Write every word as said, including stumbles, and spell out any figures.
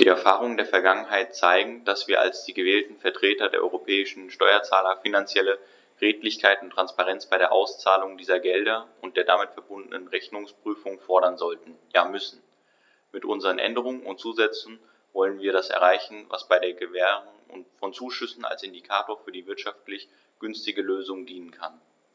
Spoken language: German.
Die Erfahrungen der Vergangenheit zeigen, dass wir als die gewählten Vertreter der europäischen Steuerzahler finanzielle Redlichkeit und Transparenz bei der Auszahlung dieser Gelder und der damit verbundenen Rechnungsprüfung fordern sollten, ja müssen. Mit unseren Änderungen und Zusätzen wollen wir das erreichen, was bei der Gewährung von Zuschüssen als Indikator für die wirtschaftlich günstige Lösung dienen kann.